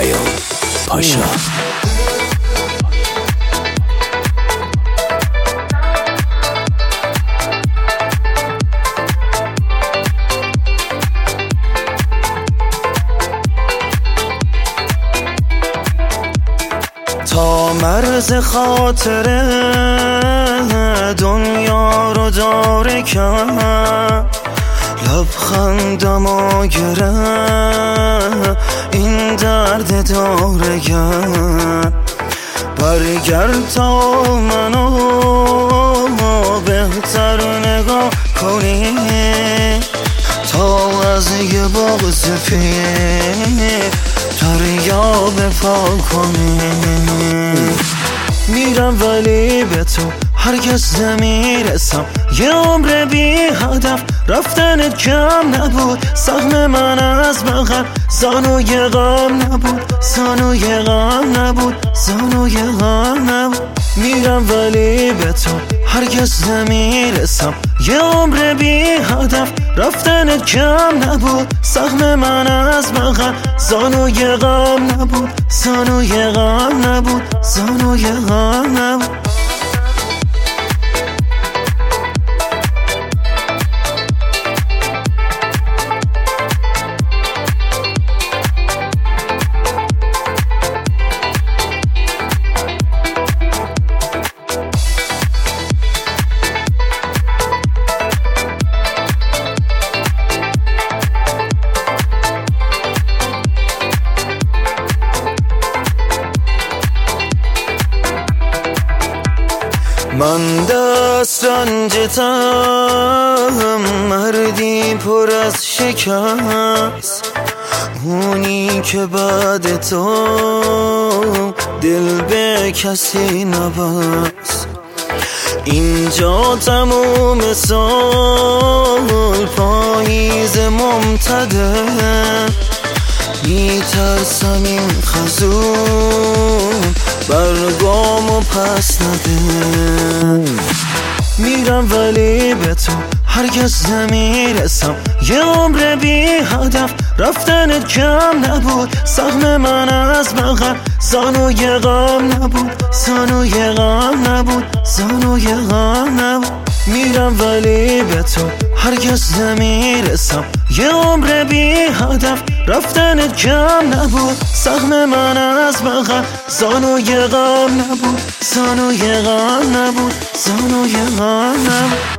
پیام پاشا. تا مرز خاطره دنیا رو داره کرد، لبخندمو گرفت این درد داره کرد. برگرد تا منو بهتر نگاه کنی، تا از یه بغض پیر دریاب پاک کنی. میرم ولی به تو هرگز نمیرسم، یه عمر بی هدف رفتنت کم نبود. سهم من از بغل زانوی غم نبود، زانوی غم نبود، زانوی غم نبود. میرم ولی به تو هرگز نمیرسم، یه عمر بی هدف رفتنت کم نبود. سهم من از بغل زانوی غم نبود، زانوی غم نبود، زانوی غم نبود. من دست رنجتم، مردی پر از شکست، اونی که بعد تو دل به کسی نبست. اینجا تموم سال پاییز ممتده، میترسم این خزون برگامو پس نده. میرم ولی به تو هرگز نمیرسم، یه عمر بی هدف رفتنت کم نبود. سهم من از بغل زانوی غم نبود، زانوی غم نبود، زانوی غم نبود. میرم ولی به تو هرگز نمیرسم، یه عمر بی هدف رفتنت کم نبود. سهم من از بغل زانوی غم نبود، زانوی غم نبود، زانوی غم نبود.